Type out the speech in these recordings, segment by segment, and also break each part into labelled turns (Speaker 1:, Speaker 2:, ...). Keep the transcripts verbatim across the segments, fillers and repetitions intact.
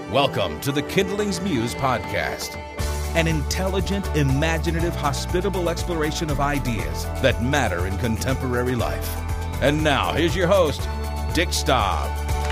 Speaker 1: Welcome to the Kindlings Muse podcast, an intelligent, imaginative, hospitable exploration of ideas that matter in contemporary life. And now, here's your host, Dick Staub.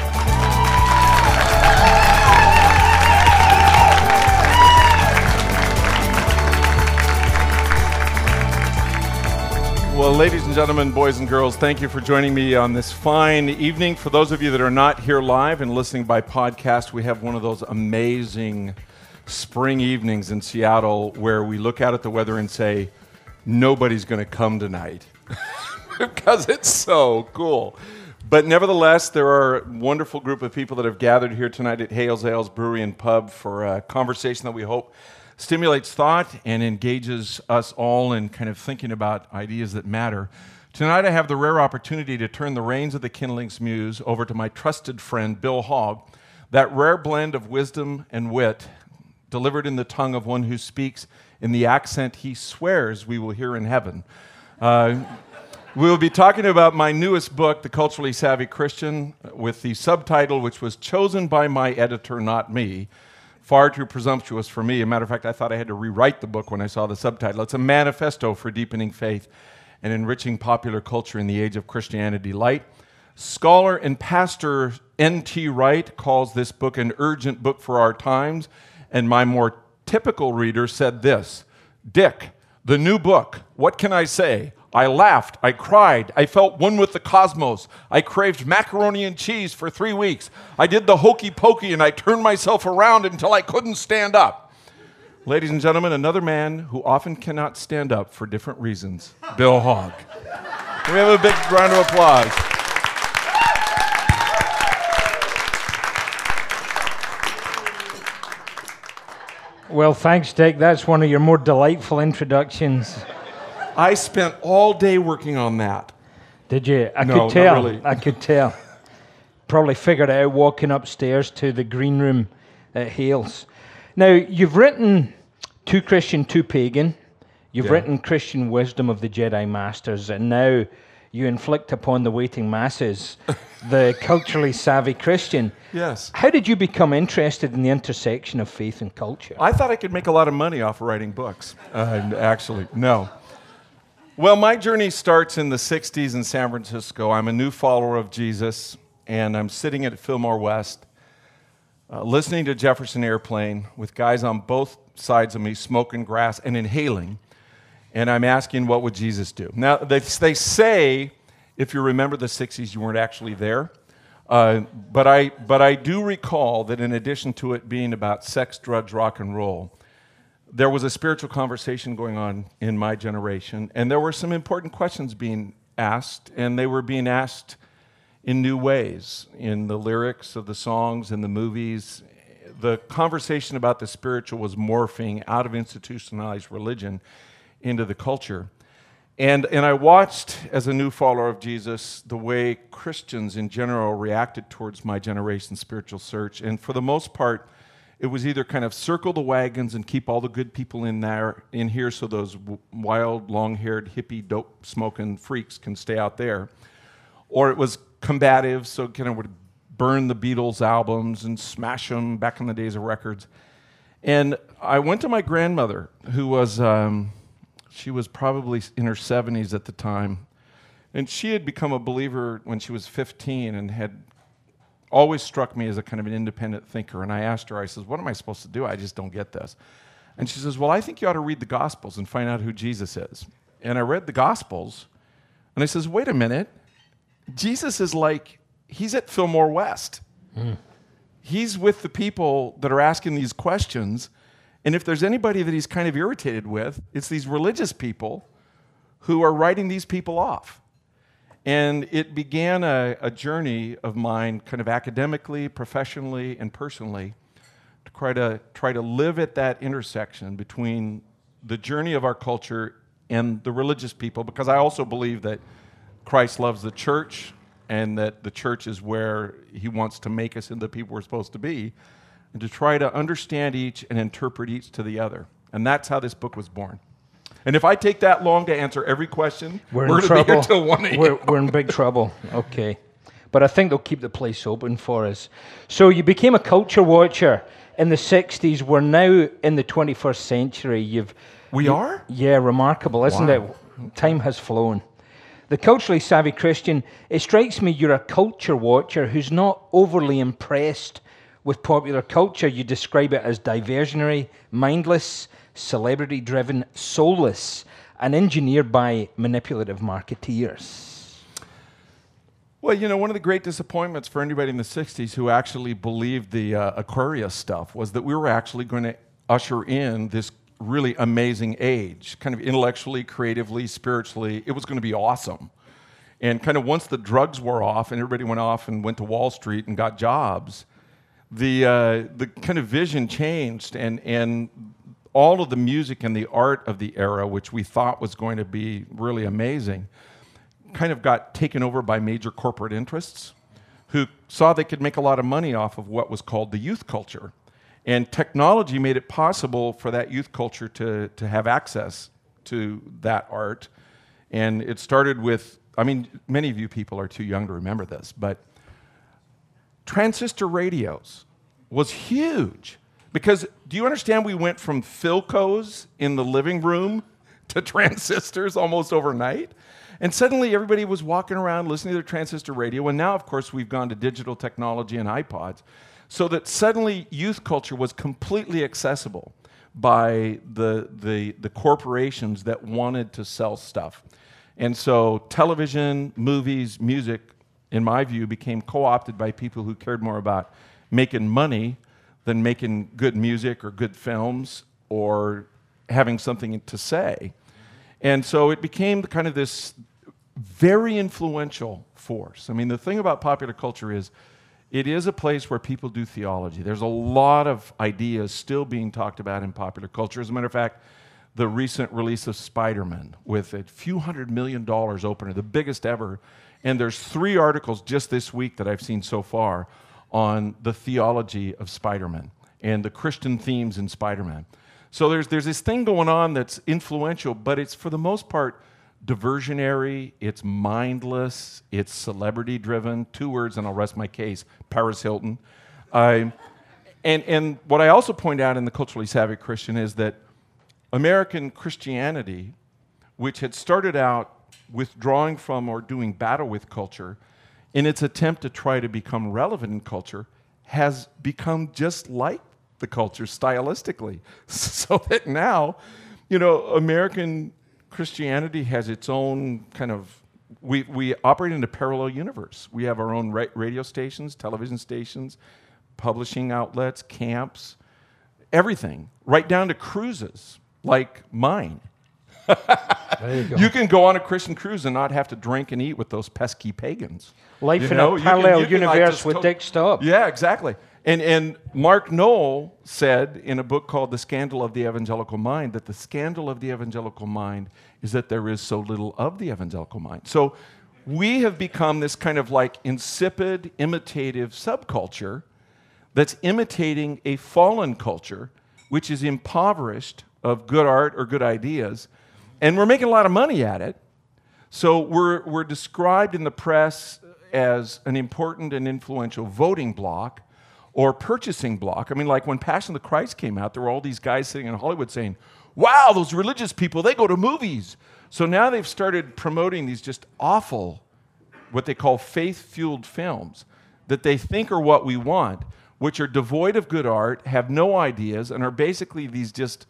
Speaker 2: Well, ladies and gentlemen, boys and girls, thank you for joining me on this fine evening. For those of you that are not here live and listening by podcast, we have one of those amazing spring evenings in Seattle where we look out at the weather and say, nobody's going to come tonight because it's so cool. But nevertheless, there are a wonderful group of people that have gathered here tonight at Hales Ales Brewery and Pub for a conversation that we hope stimulates thought and engages us all in kind of thinking about ideas that matter. Tonight I have the rare opportunity to turn the reins of the Kindlings Muse over to my trusted friend, Bill Hogg, that rare blend of wisdom and wit delivered in the tongue of one who speaks in the accent he swears we will hear in heaven. Uh, we will be talking about my newest book, The Culturally Savvy Christian, with the subtitle, which was chosen by my editor, not me. Far too presumptuous for me. As a matter of fact, I thought I had to rewrite the book when I saw the subtitle. It's a manifesto for deepening faith and enriching popular culture in the age of Christianity Light. Scholar and pastor N T Wright calls this book an urgent book for our times, and my more typical reader said this: Dick, the new book, what can I say? I laughed, I cried, I felt one with the cosmos. I craved macaroni and cheese for three weeks. I did the hokey pokey and I turned myself around until I couldn't stand up. Ladies and gentlemen, another man who often cannot stand up for different reasons, Bill Hogg. Can we have a big round of applause?
Speaker 3: Well, thanks, Dick. That's one of your more delightful introductions.
Speaker 2: I spent all day working on that.
Speaker 3: Did you? I
Speaker 2: No,
Speaker 3: could tell.
Speaker 2: not really.
Speaker 3: I could tell. Probably figured it out walking upstairs to the green room at Hales. Now, you've written Two Christian, Two Pagan. You've
Speaker 2: Yeah.
Speaker 3: written Christian Wisdom of the Jedi Masters, and now you inflict upon the waiting masses the Culturally Savvy Christian.
Speaker 2: Yes.
Speaker 3: How did you become interested in the intersection of faith and culture?
Speaker 2: I thought I could make a lot of money off of writing books. Uh, actually, no. Well, my journey starts in the sixties in San Francisco. I'm a new follower of Jesus, and I'm sitting at Fillmore West, uh, listening to Jefferson Airplane with guys on both sides of me smoking grass and inhaling, and I'm asking, what would Jesus do? Now, they, they say, if you remember the sixties, you weren't actually there, uh, but I, but I do recall that in addition to it being about sex, drugs, rock and roll, there was a spiritual conversation going on in my generation, and there were some important questions being asked, and they were being asked in new ways, in the lyrics of the songs and the movies. The conversation about the spiritual was morphing out of institutionalized religion into the culture. And, and I watched, as a new follower of Jesus, the way Christians in general reacted towards my generation's spiritual search, and for the most part, it was either kind of circle the wagons and keep all the good people in there, in here, so those w- wild, long-haired, hippie, dope-smoking freaks can stay out there, or it was combative, so kind of would burn the Beatles albums and smash them back in the days of records. And I went to my grandmother, who was, um, she was probably in her seventies at the time, and she had become a believer when she was fifteen and had always struck me as a kind of an independent thinker. And I asked her, I says, what am I supposed to do? I just don't get this. And she says, well, I think you ought to read the Gospels and find out who Jesus is. And I read the Gospels, and I says, wait a minute. Jesus is like, he's at Fillmore West. Mm. He's with the people that are asking these questions. And if there's anybody that he's kind of irritated with, it's these religious people who are writing these people off. And it began a, a journey of mine, kind of academically, professionally, and personally, to try to try to live at that intersection between the journey of our culture and the religious people, because I also believe that Christ loves the church, and that the church is where he wants to make us into the people we're supposed to be, and to try to understand each and interpret each to the other. And that's how this book was born. And if I take that long to answer every question, we're, we're going to be here till one a.m.
Speaker 3: We're, we're in big trouble. Okay. but I think they'll keep the place open for us. So you became a culture watcher in the sixties. We're now in the twenty-first century. You've
Speaker 2: We
Speaker 3: you,
Speaker 2: are?
Speaker 3: Yeah, remarkable, isn't
Speaker 2: Wow.
Speaker 3: it? Time has flown. The culturally savvy Christian, it strikes me you're a culture watcher who's not overly impressed with popular culture. You describe it as diversionary, mindless, celebrity-driven, soulless, and engineered by manipulative marketeers.
Speaker 2: Well, you know, one of the great disappointments for anybody in the sixties who actually believed the uh, Aquarius stuff was that we were actually going to usher in this really amazing age, kind of intellectually, creatively, spiritually. It was going to be awesome. And kind of once the drugs wore off and everybody went off and went to Wall Street and got jobs, the uh, the kind of vision changed, and and all of the music and the art of the era, which we thought was going to be really amazing, kind of got taken over by major corporate interests who saw they could make a lot of money off of what was called the youth culture. And technology made it possible for that youth culture to, to have access to that art. And it started with, I mean, many of you people are too young to remember this, but transistor radios was huge. Because do you understand we went from Philcos in the living room to transistors almost overnight? And suddenly everybody was walking around listening to their transistor radio. And now, of course, we've gone to digital technology and iPods. So that suddenly youth culture was completely accessible by the, the, the corporations that wanted to sell stuff. And so television, movies, music, in my view, became co-opted by people who cared more about making money than making good music or good films or having something to say. And so it became kind of this very influential force. I mean, the thing about popular culture is it is a place where people do theology. There's a lot of ideas still being talked about in popular culture. As a matter of fact, the recent release of Spider-Man with a few hundred million dollars opener, the biggest ever, and there's three articles just this week that I've seen so far on the theology of Spider-Man and the Christian themes in Spider-Man. So there's, there's this thing going on that's influential, but it's for the most part diversionary, it's mindless, it's celebrity-driven. Two words and I'll rest my case, Paris Hilton. Uh, and, and what I also point out in the Culturally Savvy Christian is that American Christianity, which had started out withdrawing from or doing battle with culture, in its attempt to try to become relevant in culture, has become just like the culture stylistically. So that now, you know, American Christianity has its own kind of, we, we operate in a parallel universe. We have our own ra- radio stations, television stations, publishing outlets, camps, everything, right down to cruises like mine.
Speaker 3: There you go.
Speaker 2: You can go on a Christian cruise and not have to drink and eat with those pesky pagans.
Speaker 3: Life
Speaker 2: You
Speaker 3: in
Speaker 2: know,
Speaker 3: a
Speaker 2: you can-
Speaker 3: parallel
Speaker 2: you can, like,
Speaker 3: universe
Speaker 2: just
Speaker 3: with
Speaker 2: to-
Speaker 3: Dick Stubb.
Speaker 2: Yeah, exactly. And, and Mark Knoll said in a book called The Scandal of the Evangelical Mind that the scandal of the evangelical mind is that there is so little of the evangelical mind. So we have become this kind of like insipid, imitative subculture that's imitating a fallen culture, which is impoverished of good art or good ideas, and we're making a lot of money at it. So we're, we're described in the press as an important and influential voting bloc or purchasing bloc. I mean, like when Passion of the Christ came out, there were all these guys sitting in Hollywood saying, wow, those religious people, they go to movies. So now they've started promoting these just awful, what they call faith-fueled films that they think are what we want, which are devoid of good art, have no ideas, and are basically these just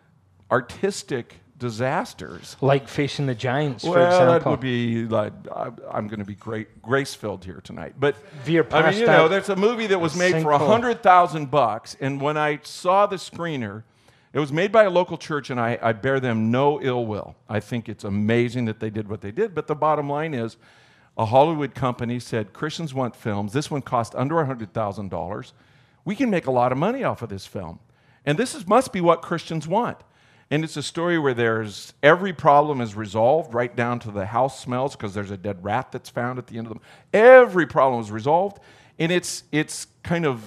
Speaker 2: artistic disasters.
Speaker 3: Like Facing the Giants, for
Speaker 2: Well,
Speaker 3: example.
Speaker 2: that would be like, I, I'm going to be great, grace-filled here tonight. But
Speaker 3: Veer
Speaker 2: I mean,
Speaker 3: past
Speaker 2: you know,
Speaker 3: that
Speaker 2: there's a movie that was made for
Speaker 3: sinkhole.
Speaker 2: a hundred thousand bucks, and when I saw the screener, it was made by a local church, and I, I bear them no ill will. I think it's amazing that they did what they did. But the bottom line is, a Hollywood company said, Christians want films. This one cost under one hundred thousand dollars. We can make a lot of money off of this film. And this is, must be what Christians want. And it's a story where there's every problem is resolved, right down to the house smells because there's a dead rat that's found at the end of them. Every problem is resolved. And it's, it's kind of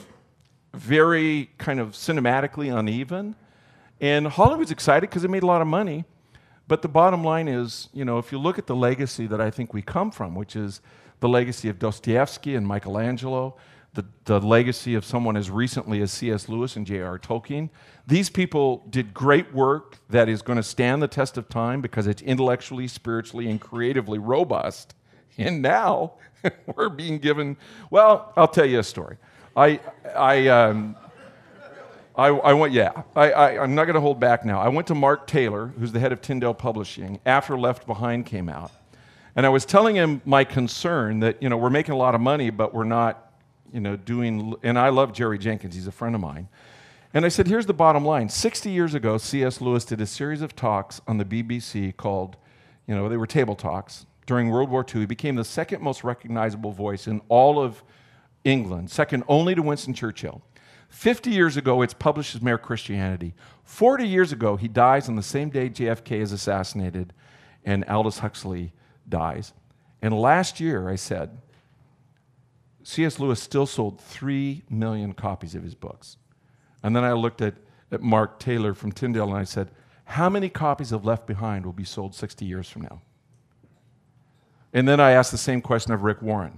Speaker 2: very kind of cinematically uneven. And Hollywood's excited because it made a lot of money. But the bottom line is, you know, if you look at the legacy that I think we come from, which is the legacy of Dostoevsky and Michelangelo, the, the legacy of someone as recently as C S Lewis and J R Tolkien. These people did great work that is going to stand the test of time because it's intellectually, spiritually, and creatively robust. And now we're being given, well, I'll tell you a story. I, I, um, I, I went, yeah, I, I, I'm not going to hold back now. I went to Mark Taylor, who's the head of Tyndale Publishing, after Left Behind came out. And I was telling him my concern that, you know, we're making a lot of money, but we're not, you know, doing, and I love Jerry Jenkins, he's a friend of mine. And I said, here's the bottom line. sixty years ago, C S Lewis did a series of talks on the B B C called, you know, they were table talks. During World War Two, he became the second most recognizable voice in all of England, second only to Winston Churchill. fifty years ago, it's published as Mere Christianity. forty years ago, he dies on the same day J F K is assassinated and Aldous Huxley dies. And last year, I said, C S Lewis still sold three million copies of his books. And then I looked at, at Mark Taylor from Tyndale and I said, how many copies of Left Behind will be sold sixty years from now? And then I asked the same question of Rick Warren.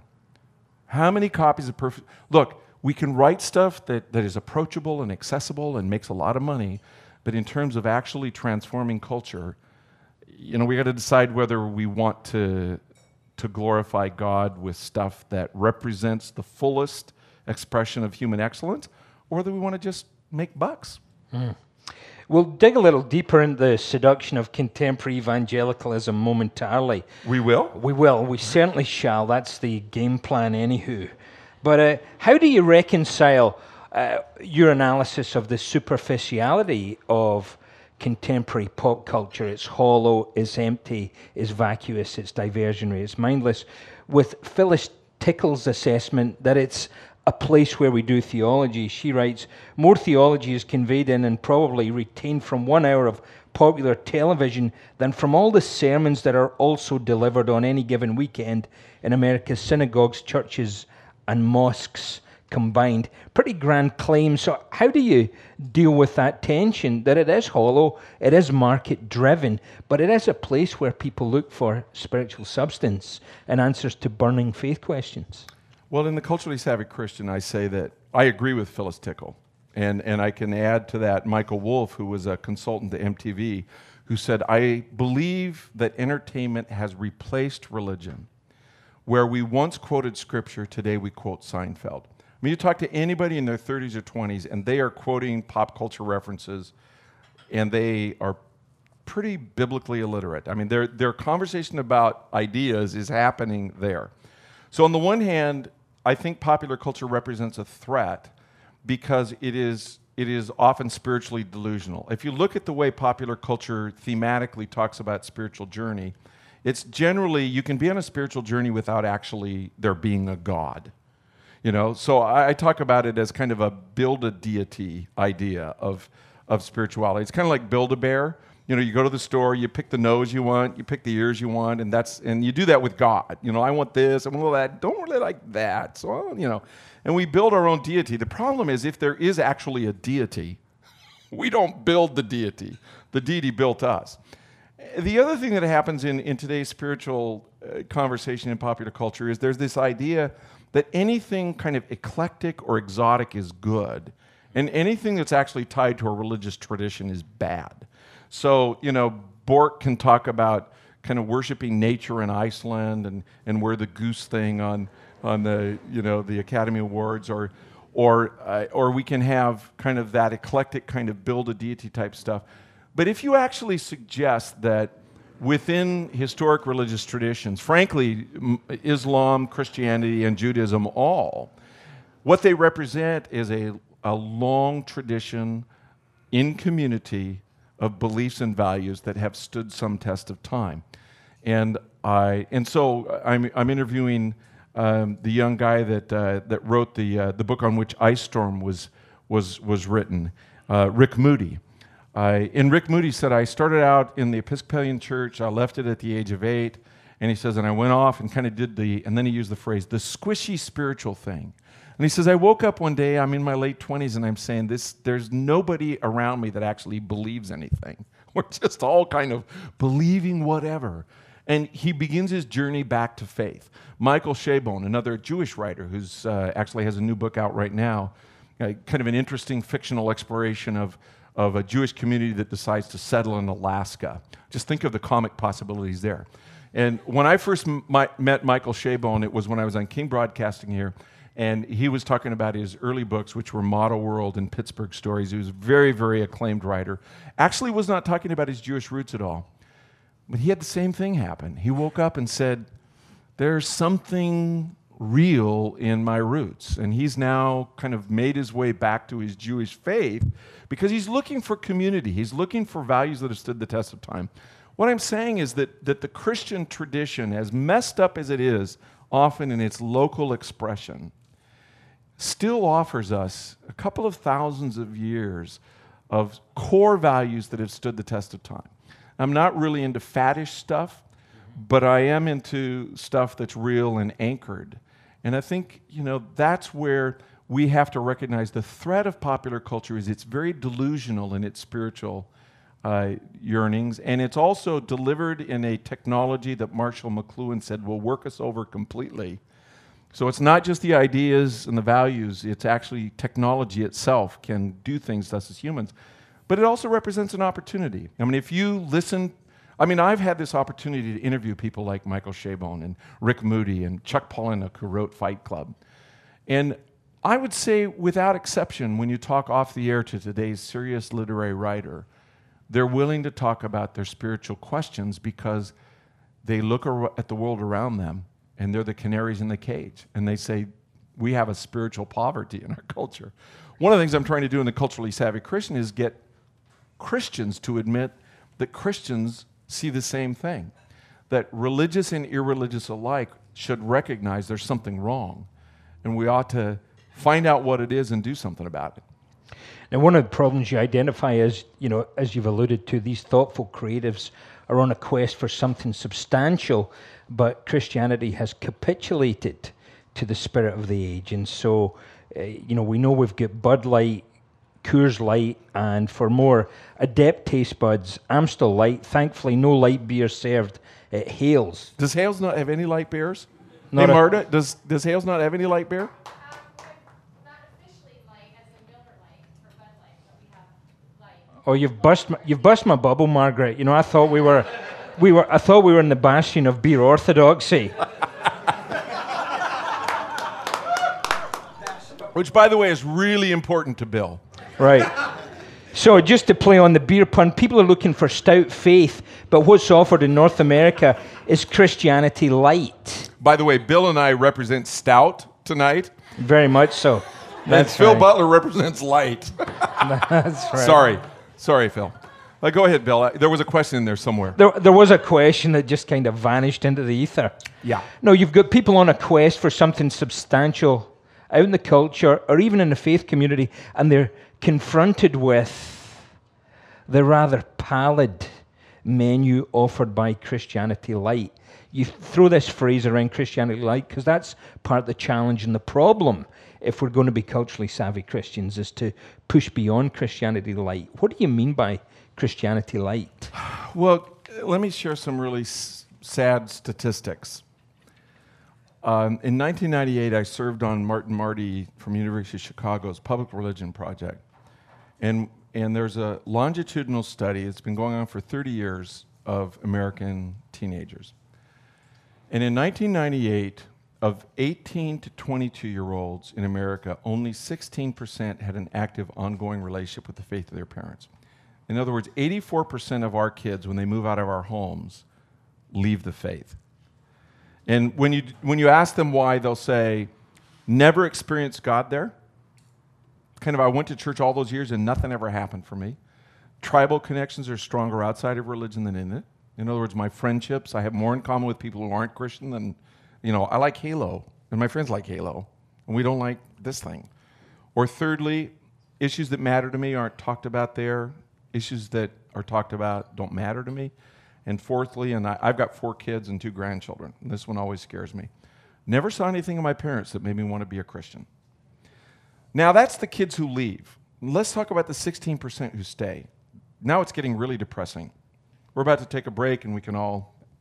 Speaker 2: How many copies of Perfect... Look, we can write stuff that, that is approachable and accessible and makes a lot of money, but in terms of actually transforming culture, you know, we got to decide whether we want to, to glorify God with stuff that represents the fullest expression of human excellence, or whether we want to just make bucks.
Speaker 3: Mm. We'll dig a little deeper into the seduction of contemporary evangelicalism momentarily.
Speaker 2: We will?
Speaker 3: We will. We certainly shall. That's the game plan anywho. But uh, how do you reconcile uh, your analysis of the superficiality of contemporary pop culture? It's hollow, it's empty, it's vacuous, it's diversionary, it's mindless, with Phyllis Tickle's assessment that it's a place where we do theology. She writes, more theology is conveyed in and probably retained from one hour of popular television than from all the sermons that are also delivered on any given weekend in America's synagogues, churches, and mosques combined. Pretty grand claim. So how do you deal with that tension that it is hollow, it is market-driven, but it is a place where people look for spiritual substance and answers to burning faith questions?
Speaker 2: Well, in the Culturally Savvy Christian, I say that I agree with Phyllis Tickle. And, and I can add to that Michael Wolff, who was a consultant to M T V, who said, I believe that entertainment has replaced religion. Where we once quoted Scripture, today we quote Seinfeld. I mean, you talk to anybody in their thirties or twenties, and they are quoting pop culture references, and they are pretty biblically illiterate. I mean, their, their conversation about ideas is happening there. So on the one hand, I think popular culture represents a threat because it is, it is often spiritually delusional. If you look at the way popular culture thematically talks about spiritual journey, it's generally, you can be on a spiritual journey without actually there being a God. You know, so I, I talk about it as kind of a build-a-deity idea of, of spirituality. It's kind of like Build-A-Bear. You know, you go to the store, you pick the nose you want, you pick the ears you want, and that's and you do that with God. You know, I want this, I want that. Don't really like that. So, you know, and we build our own deity. The problem is if there is actually a deity, we don't build the deity. The deity built us. The other thing that happens in, in today's spiritual uh, conversation in popular culture is there's this idea that anything kind of eclectic or exotic is good, and anything that's actually tied to a religious tradition is bad. So, you know, Bork can talk about kind of worshiping nature in Iceland and, and wear the goose thing on, on the, you know, the Academy Awards, or, or, uh, or we can have kind of that eclectic kind of build-a-deity type stuff. But if you actually suggest that within historic religious traditions, frankly, Islam, Christianity, and Judaism all, what they represent is a, a long tradition in community of beliefs and values that have stood some test of time. And I and so I'm I'm interviewing um, the young guy that uh, that wrote the uh, the book on which Ice Storm was was was written, uh, Rick Moody. I, and Rick Moody said, I started out in the Episcopalian Church, I left it at the age of eight, and he says, and I went off and kind of did the, and then he used the phrase, the squishy spiritual thing. And he says, I woke up one day, I'm in my late twenties, and I'm saying, this, there's nobody around me that actually believes anything. We're just all kind of believing whatever. And he begins his journey back to faith. Michael Chabon, another Jewish writer who's uh, actually has a new book out right now, uh, kind of an interesting fictional exploration of, of a Jewish community that decides to settle in Alaska. Just think of the comic possibilities there. And when I first m- my, met Michael Chabon, it was when I was on King Broadcasting here, and he was talking about his early books, which were Model World and Pittsburgh Stories. He was a very, very acclaimed writer. Actually was not talking about his Jewish roots at all. But he had the same thing happen. He woke up and said, there's something real in my roots. And he's now kind of made his way back to his Jewish faith because he's looking for community. He's looking for values that have stood the test of time. What I'm saying is that, that the Christian tradition, as messed up as it is, often in its local expression, still offers us a couple of thousands of years of core values that have stood the test of time. I'm not really into faddish stuff, but I am into stuff that's real and anchored. And I think, you know, that's where we have to recognize the threat of popular culture is it's very delusional in its spiritual uh, yearnings, and it's also delivered in a technology that Marshall McLuhan said will work us over completely. So it's not just the ideas and the values, it's actually technology itself can do things to us as humans. But it also represents an opportunity. I mean, if you listen, I mean, I've had this opportunity to interview people like Michael Chabon and Rick Moody and Chuck Palahniuk, who wrote Fight Club. And I would say, without exception, when you talk off the air to today's serious literary writer, they're willing to talk about their spiritual questions because they look ar- at the world around them and they're the canaries in the cage. And they say, we have a spiritual poverty in our culture. One of the things I'm trying to do in the Culturally Savvy Christian is get Christians to admit that Christians see the same thing, that religious and irreligious alike should recognize there's something wrong, and we ought to find out what it is and do something about it.
Speaker 3: Now, one of the problems you identify is, you know, as you've alluded to, these thoughtful creatives are on a quest for something substantial, but Christianity has capitulated to the spirit of the age. And so, uh, you know, we know we've got Bud Light, Coors Light, and for more adept taste buds, Amstel Light. Thankfully, no light beer served at Hales.
Speaker 2: Does Hales not have any light beers?
Speaker 3: Not
Speaker 2: hey,
Speaker 3: a-
Speaker 2: Marta, does, does Hales not have any light beer?
Speaker 3: Oh, you've bust my, you've bust my bubble, Margaret. You know, I thought we were, we were, I thought we were in the bastion of beer orthodoxy.
Speaker 2: Which, by the way, is really important to Bill.
Speaker 3: Right. So just to play on the beer pun, people are looking for stout faith, but what's offered in North America is Christianity light.
Speaker 2: By the way, Bill and I represent stout tonight.
Speaker 3: Very much so.
Speaker 2: And Phil Butler represents light.
Speaker 3: That's right.
Speaker 2: Sorry. Sorry, Phil. Uh, go ahead, Bill. Uh, there was a question in there somewhere.
Speaker 3: There, there was a question that just kind of vanished into the ether.
Speaker 2: Yeah.
Speaker 3: No, you've got people on a quest for something substantial out in the culture or even in the faith community, and they're confronted with the rather pallid menu offered by Christianity Light. You throw this phrase around Christianity Light because that's part of the challenge and the problem if we're going to be culturally savvy Christians is to push beyond Christianity Light. What do you mean by Christianity Light?
Speaker 2: Well, let me share some really s- sad statistics. Um, in nineteen ninety-eight, I served on Martin Marty from University of Chicago's Public Religion Project. And, and there's a longitudinal study, it's been going on for thirty years, of American teenagers. And in nineteen ninety-eight, of eighteen to twenty-two-year-olds in America, only sixteen percent had an active, ongoing relationship with the faith of their parents. In other words, eighty-four percent of our kids, when they move out of our homes, leave the faith. And when you, when you ask them why, they'll say, never experienced God there. Kind of, I went to church all those years and nothing ever happened for me. Tribal connections are stronger outside of religion than in it. In other words, my friendships, I have more in common with people who aren't Christian than, you know, I like Halo, and my friends like Halo, and we don't like this thing. Or thirdly, issues that matter to me aren't talked about there. Issues that are talked about don't matter to me. And fourthly, and I, I've got four kids and two grandchildren, and this one always scares me. Never saw anything in my parents that made me want to be a Christian. Now, that's the kids who leave. Let's talk about the sixteen percent who stay. Now it's getting really depressing. We're about to take a break, and we can all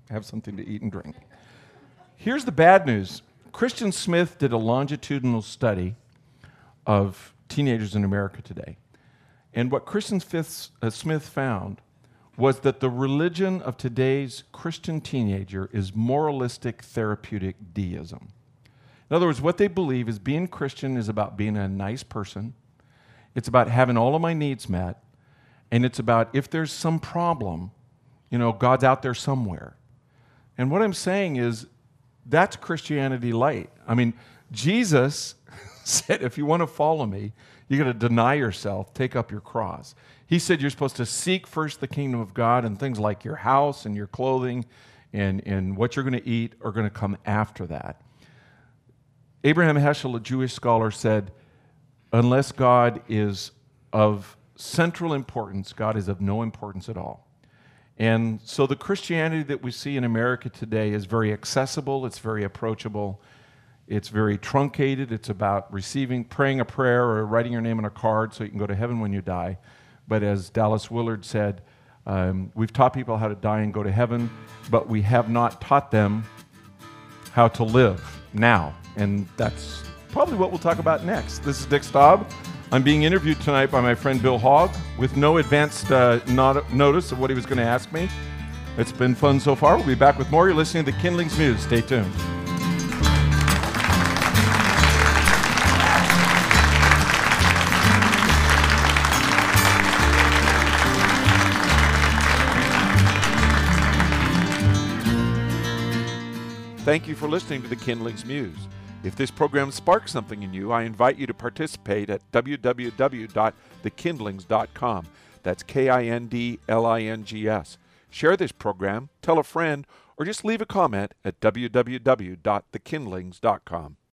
Speaker 2: have something to eat and drink. Here's the bad news. Christian Smith did a longitudinal study of teenagers in America today. And what Christian Smith, uh, Smith found was that the religion of today's Christian teenager is moralistic therapeutic deism. In other words, what they believe is being Christian is about being a nice person. It's about having all of my needs met. And it's about if there's some problem, you know, God's out there somewhere. And what I'm saying is that's Christianity light. I mean, Jesus said, if you want to follow me, you got to deny yourself, take up your cross. He said you're supposed to seek first the kingdom of God, and things like your house and your clothing and, and what you're going to eat are going to come after that. Abraham Heschel, a Jewish scholar, said, unless God is of central importance, God is of no importance at all. And so the Christianity that we see in America today is very accessible, it's very approachable, it's very truncated, it's about receiving, praying a prayer or writing your name on a card so you can go to heaven when you die. But as Dallas Willard said, um, we've taught people how to die and go to heaven, but we have not taught them how to live now. And that's probably what we'll talk about next. This is Dick Staub. I'm being interviewed tonight by my friend Bill Hogg with no advanced uh, not notice of what he was going to ask me. It's been fun so far. We'll be back with more. You're listening to Kindlings Muse. Stay tuned. Thank you for listening to the Kindlings Muse. If this program sparks something in you, I invite you to participate at w w w dot the kindlings dot com. That's K I N D L I N G S. Share this program, tell a friend, or just leave a comment at w w w dot the kindlings dot com.